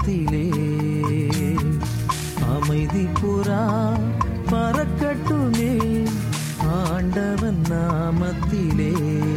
நாமத்திலே. அமைதி புறா பறக்கட்டுமே ஆண்டவன் நாமத்திலே.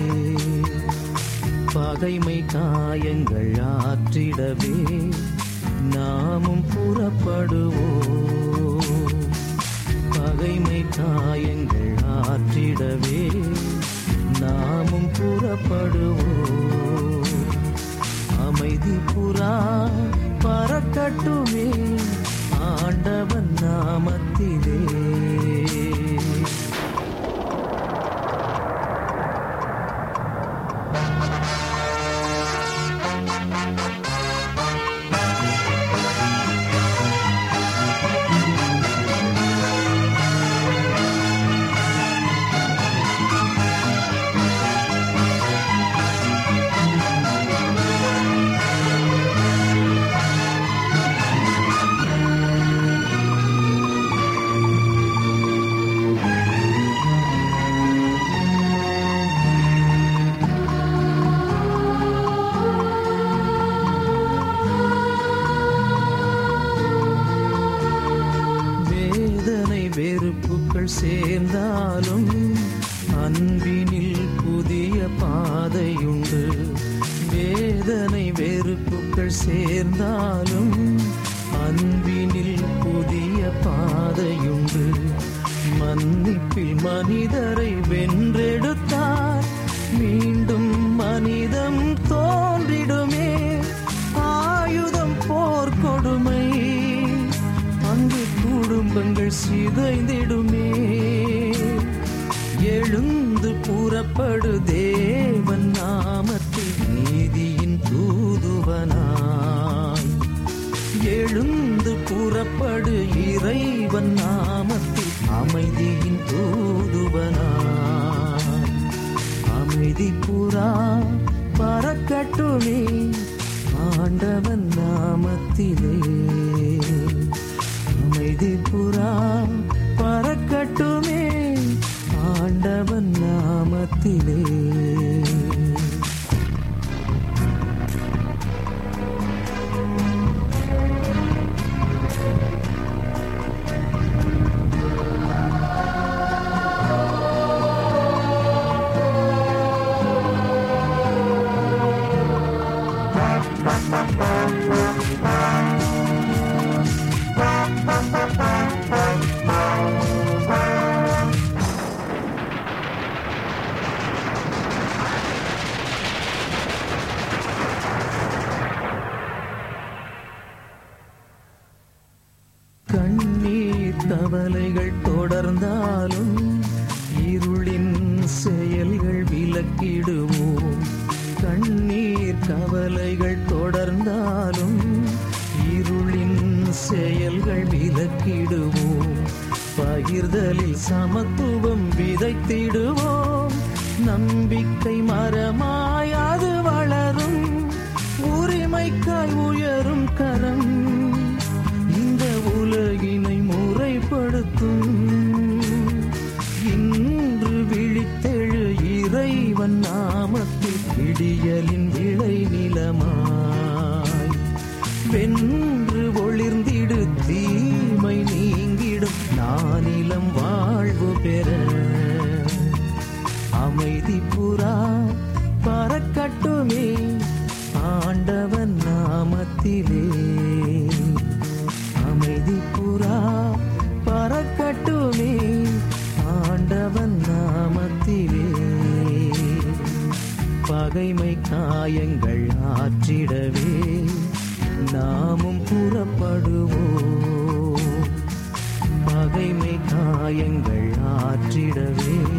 பகைமை காயங்கள் ஆற்றிடவே நாமும் புறப்படுவோம். பகைமை காயங்கள் ஆற்றிடவே நாமும் புறப்படுவோம். அமைதி புறா பறக்கட்டுமே ஆண்டவன் நாமத்திலே. வெறுப்புகள் சேர்ந்தாலும் அன்பினில் புதிய பாதையுண்டு. வேதனை வெறுப்புகள் சேர்ந்தாலும் அன்பினில் புதிய பாதையுண்டு. மன்னிப்பில் மனிதரை வென்றெடுத்தார் மீண்டும் மனிதம் தோன்றிடுமே. ஆயுதம் போர்க்கொடுமை அங்கு குடும்பங்கள் சிதைந்திடுமே. எழுந்து புறப்படு தேவன் நாமத்தில் நீதியின் தூதுவனாய். எழுந்து புறப்படு இறைவன் நாமத்தில் அமைதியின் தூதுவனாய். அமைதி புறா பறக்கட்டுமே ஆண்டவன் நாமத்திலே. அமைதி புறா பறக்கட்டுமே ஆண்டவன் நாமத்திலே. கண்ணீர் கவலைகள் தொடர்ந்தாலும் இருளின் செயல்கள் விலக்கிடுவோம். கண்ணீர் கவலைகள் தொடர்ந்தாலும் இருளின் செயல்கள் விலக்கிடுவோம். பகிர்தலில் சமத்துவம் விதைத்திடுவோம். நம்பிக்கை மரமாய் அது வளரும். உரிமைக்காய் உயரும் கரம் இந்த உலகினை முறைப்படுத்தும். இன்று விழித்தெழு இறைவன் நாமத்தில் விடியலின் விளை நிலமாய். வென்று ஒளிர்ந்திடு தீமை நீங்கிடும் நானிலம் வாழ்வு பெற. அமைதி புறா பறக்கட்டுமே ஆண்டவன் நாமத்திலே. அமைதி புறா பறக்கட்டுமே ஆண்டவன் நாமத்திலே. பகைமை காயங்கள் ஆற்றிடவே நாமும் புறப்படுவோம். பகைமை காயங்கள் ஆற்றிடவே